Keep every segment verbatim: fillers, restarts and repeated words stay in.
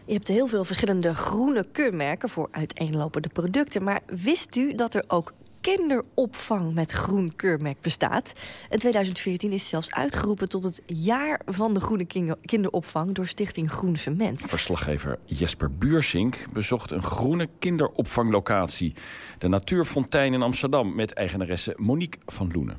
Je hebt heel veel verschillende groene keurmerken voor uiteenlopende producten. Maar wist u dat er ook kinderopvang met groen keurmerk bestaat? En tweeduizend veertien is zelfs uitgeroepen tot het jaar van de groene kinderopvang door Stichting Groen Cement. Verslaggever Jesper Buursink bezocht een groene kinderopvanglocatie. De Natuurfontein in Amsterdam met eigenaresse Monique van Loenen.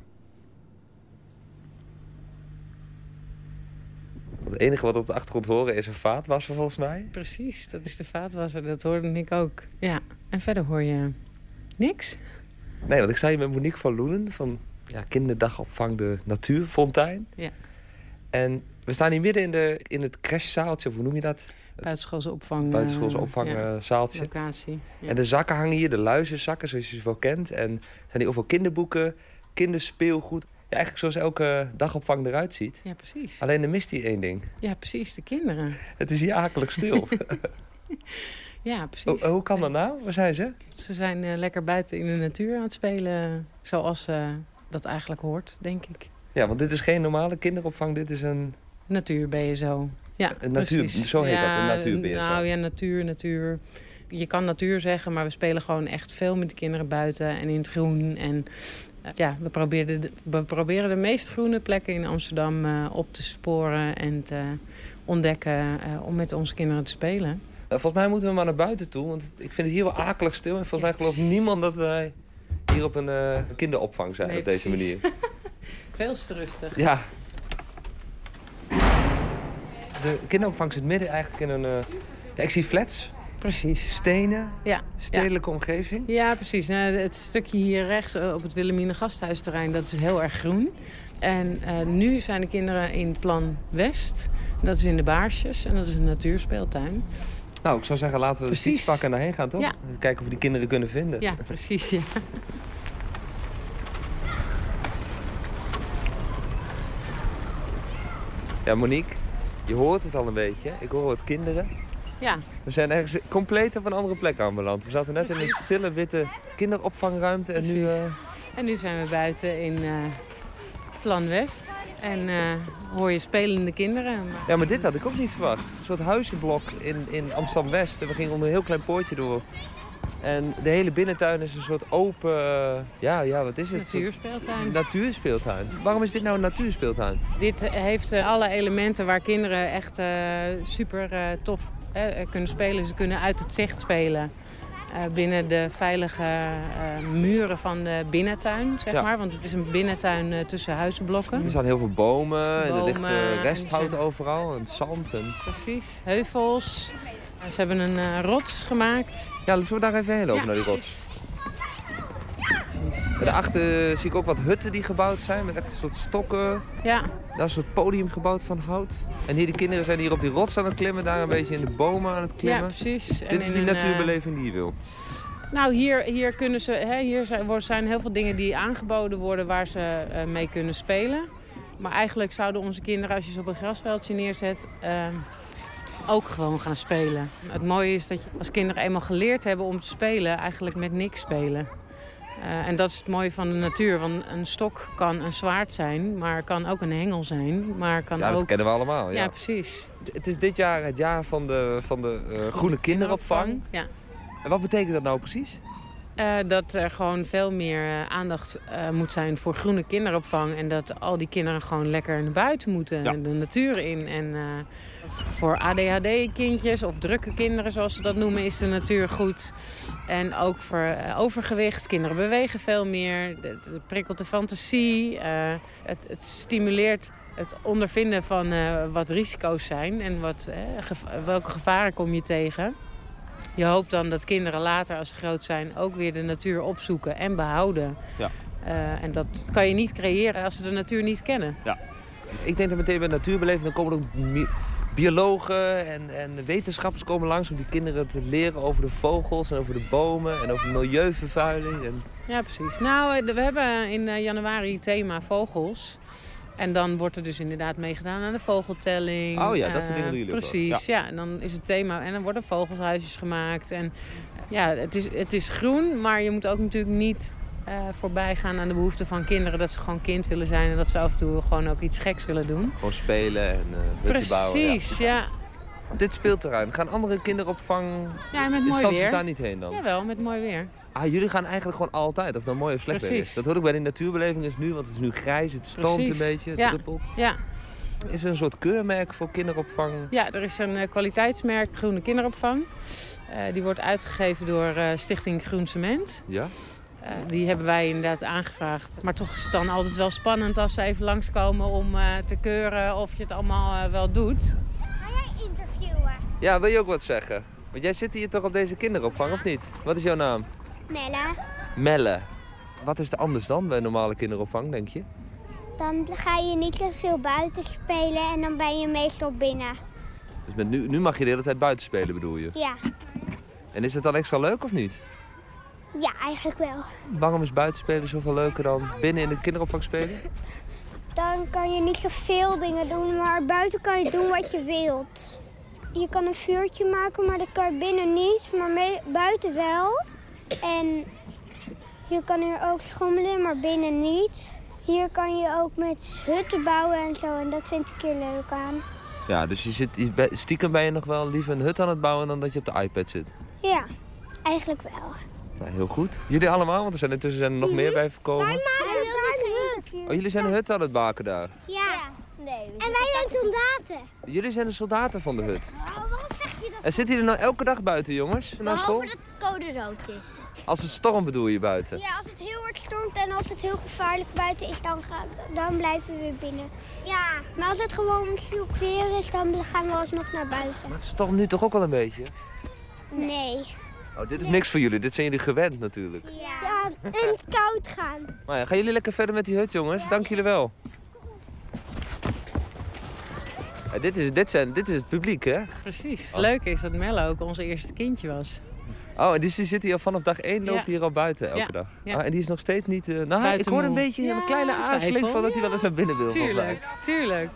Het enige wat we op de achtergrond horen is een vaatwasser volgens mij. Precies, dat is de vaatwasser. Dat hoorde ik ook. Ja, en verder hoor je niks. Nee, want ik sta hier met Monique van Loenen van ja, kinderdagopvang de Natuurfontein. Ja. En we staan hier midden in, de, in het crashzaaltje, of hoe noem je dat? Buitenschoolse opvang. Buitenschoolse opvangzaaltje. Ja, locatie. Ja. En de zakken hangen hier, de luizenzakken zoals je ze wel kent. En er zijn hier overal kinderboeken, kinderspeelgoed. Ja, eigenlijk zoals elke dagopvang eruit ziet. Ja, precies. Alleen er mist hier één ding. Ja, precies, de kinderen. Het is hier akelig stil. Ja, precies. Hoe, hoe kan dat nou? Waar zijn ze? Ze zijn uh, lekker buiten in de natuur aan het spelen. Zoals uh, dat eigenlijk hoort, denk ik. Ja, want dit is geen normale kinderopvang. Dit is een... Natuur B S O. Ja, een natuur, precies. Zo heet ja, dat, een natuur B S O. Nou ja, natuur, natuur. Je kan natuur zeggen, maar we spelen gewoon echt veel met de kinderen buiten en in het groen. En uh, ja, we proberen, de, we proberen de meest groene plekken in Amsterdam uh, op te sporen en te ontdekken uh, om met onze kinderen te spelen. Volgens mij moeten we maar naar buiten toe, want ik vind het hier wel akelig stil. En volgens ja, mij gelooft niemand dat wij hier op een uh, kinderopvang zijn nee, op deze precies. manier. Veel te rustig. Ja. De kinderopvang zit midden eigenlijk in een... Uh, ja, ik zie flats. Precies. Stenen. Ja. Stedelijke ja. omgeving. Ja, precies. Nou, het stukje hier rechts op het Wilhelmine Gasthuisterrein, dat is heel erg groen. En uh, nu zijn de kinderen in Plan West. Dat is in de Baarsjes en dat is een natuurspeeltuin. Nou, ik zou zeggen, laten we precies. de fiets pakken en daarheen gaan, toch? Ja. Kijken of we die kinderen kunnen vinden. Ja, precies, ja. Ja, Monique, je hoort het al een beetje. Ik hoor wat kinderen. Ja. We zijn ergens compleet op een andere plek aanbeland. We zaten net precies. in een stille, witte kinderopvangruimte. En nu, uh... en nu zijn we buiten in uh, Plan West. En uh, hoor je spelende kinderen. Maar... Ja, maar dit had ik ook niet verwacht. Een soort huizenblok in, in Amsterdam-West. En we gingen onder een heel klein poortje door. En de hele binnentuin is een soort open... Uh, ja, ja, wat is het? Natuurspeeltuin. Natuurspeeltuin. Waarom is dit nou een natuurspeeltuin? Dit heeft uh, alle elementen waar kinderen echt uh, super uh, tof uh, kunnen spelen. Ze kunnen uit het zicht spelen. Uh, binnen de veilige uh, muren van de binnentuin, zeg ja. maar. Want het is een binnentuin uh, tussen huizenblokken. Er staan heel veel bomen, bomen en er ligt uh, resthout en overal en zand. En... Precies, heuvels. Uh, ze hebben een uh, rots gemaakt. Ja, laten we daar even heen lopen, ja, naar die rots. Ja. Daarachter zie ik ook wat hutten die gebouwd zijn met echt een soort stokken. Ja. Daar is een soort podium gebouwd van hout. En hier de kinderen zijn hier op die rots aan het klimmen, daar een beetje in de bomen aan het klimmen. Ja, precies. Dit en is die een, natuurbeleving die je wil. Nou, hier, hier, kunnen ze, hè, hier zijn, zijn heel veel dingen die aangeboden worden waar ze uh, mee kunnen spelen. Maar eigenlijk zouden onze kinderen, als je ze op een grasveldje neerzet, uh, ook gewoon gaan spelen. Het mooie is dat je als kinderen eenmaal geleerd hebben om te spelen, eigenlijk met niks spelen. Uh, en dat is het mooie van de natuur, want een stok kan een zwaard zijn, maar kan ook een hengel zijn. Maar kan ja, dat ook... kennen we allemaal. Ja. ja, precies. Het is dit jaar het jaar van de, van de uh, groene, groene kinderopvang. Ja. En wat betekent dat nou precies? Uh, dat er gewoon veel meer uh, aandacht uh, moet zijn voor groene kinderopvang. En dat al die kinderen gewoon lekker naar buiten moeten. Ja. De natuur in. En uh, voor A D H D-kindjes of drukke kinderen, zoals ze dat noemen, is de natuur goed. En ook voor uh, overgewicht. Kinderen bewegen veel meer. Het, het prikkelt de fantasie. Uh, het, het stimuleert het ondervinden van uh, wat risico's zijn. En wat, uh, geva- welke gevaren kom je tegen. Je hoopt dan dat kinderen later, als ze groot zijn, ook weer de natuur opzoeken en behouden. Ja. Uh, en dat kan je niet creëren als ze de natuur niet kennen. Ja. Ik denk dat meteen bij natuurbeleving, dan komen er ook biologen en, en wetenschappers komen langs om die kinderen te leren over de vogels en over de bomen en over milieuvervuiling. En... Ja, precies. Nou, we hebben in januari thema vogels. En dan wordt er dus inderdaad meegedaan aan de vogeltelling. Oh ja, dat soort dingen doen jullie precies, ja. ja. En dan is het thema en dan worden vogelhuisjes gemaakt. En ja, het is, het is groen, maar je moet ook natuurlijk niet uh, voorbij gaan aan de behoeften van kinderen. Dat ze gewoon kind willen zijn en dat ze af en toe gewoon ook iets geks willen doen. Gewoon spelen en uh, hutten bouwen. Precies, ja. ja. dit speelterrein. Gaan andere kinderopvang Ja, met mooi instanties weer. daar niet heen dan? Jawel, met mooi weer. Ah, jullie gaan eigenlijk gewoon altijd, of nou mooi of slecht weer Precies. is. Dat hoor ik bij de natuurbeleving is nu, want het is nu grijs, het stoomt Precies. een beetje, het Ja. druppelt. Ja. Is er een soort keurmerk voor kinderopvang? Ja, er is een uh, kwaliteitsmerk Groene Kinderopvang. Uh, die wordt uitgegeven door uh, Stichting Groen Cement. Ja? Uh, die hebben wij inderdaad aangevraagd. Maar toch is het dan altijd wel spannend als ze even langskomen om uh, te keuren of je het allemaal uh, wel doet. Ga jij interviewen? Ja, wil je ook wat zeggen? Want jij zit hier toch op deze kinderopvang, of niet? Wat is jouw naam? Melle. Melle. Wat is er anders dan bij normale kinderopvang, denk je? Dan ga je niet zoveel buiten spelen en dan ben je meestal binnen. Dus met nu, nu mag je de hele tijd buiten spelen, bedoel je? Ja. En is het dan extra leuk of niet? Ja, eigenlijk wel. Waarom is buitenspelen zoveel leuker dan binnen in de kinderopvang spelen? Dan kan je niet zoveel dingen doen, maar buiten kan je doen wat je wilt. Je kan een vuurtje maken, maar dat kan je binnen niet, maar mee, buiten wel. En je kan hier ook schommelen, maar binnen niet. Hier kan je ook met hutten bouwen en zo, en dat vind ik hier leuk aan. Ja, dus je zit, je, be- stiekem ben je nog wel liever een hut aan het bouwen dan dat je op de iPad zit. Ja, eigenlijk wel. Nou, heel goed. Jullie allemaal, want er zijn intussen zijn er nog meer bij gekomen. Hij wil niet Oh, jullie zijn een hut aan het maken daar. Ja. Nee. En wij zijn soldaten. Jullie zijn de soldaten van de hut. Oh, waarom zeg je dat? En zitten jullie nou elke dag buiten, jongens? Naar school? Behalve dat het code rood is. Als het stormt bedoel je buiten? Ja, als het heel hard stormt en als het heel gevaarlijk buiten is, dan, gaan, dan blijven we weer binnen. Ja. Maar als het gewoon zoek weer is, dan gaan we alsnog naar buiten. Maar het stormt nu toch ook al een beetje? Nee. Oh, dit is niks voor jullie. Dit zijn jullie gewend natuurlijk. Ja, ja in het koud gaan. Maar ja, gaan jullie lekker verder met die hut, jongens. Dank jullie wel. Ja, dit, is, dit, zijn, dit is het publiek, hè? Precies. Oh. Leuk is dat Melle ook onze eerste kindje was. Oh, en die zit hier al vanaf dag één, loopt Ja. hier al buiten elke Ja. dag. Ja. Ah, en die is nog steeds niet... Uh, nou, ik Buiten hoor een moe. beetje Ja, een kleine aarzeling twijfel. van dat hij wel eens naar binnen wil. volgens mij. Tuurlijk, tuurlijk.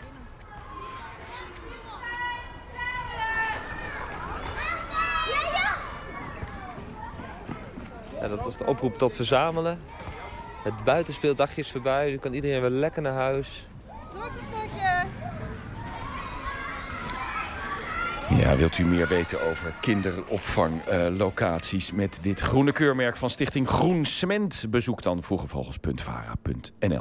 Ja, dat was de oproep tot verzamelen. Het buitenspeeldagje is voorbij. Nu kan iedereen weer lekker naar huis. Ja, wilt u meer weten over kinderopvanglocaties uh, met dit groene keurmerk van Stichting Groen Cement? Bezoek dan vroegevogels punt vara punt n l.